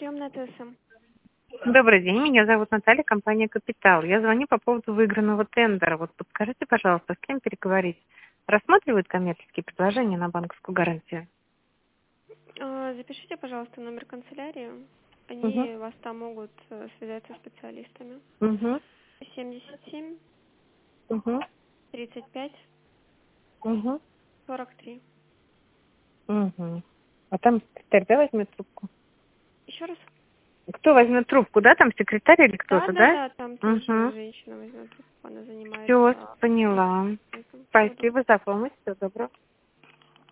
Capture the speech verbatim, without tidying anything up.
приемная ТСМ. Добрый день, меня зовут Наталья, компания «Капитал». Я звоню по поводу выигранного тендера. Вот подскажите, пожалуйста, с кем переговорить? Рассматривают коммерческие предложения на банковскую гарантию? А, Запишите, пожалуйста, номер канцелярии. Угу. Они вас там могут э, связать со специалистами. Угу. семьдесят семь Угу. тридцать пять Угу. сорок три. Угу. А там секретарь, да, возьмет трубку? Еще раз? Кто возьмет трубку, да? Там секретарь или Да, кто-то, да, да? да, там тоже Угу. женщина возьмет трубку, она занимается. Все, поняла. этим. Всего доброго. Спасибо за помощь, всего доброго.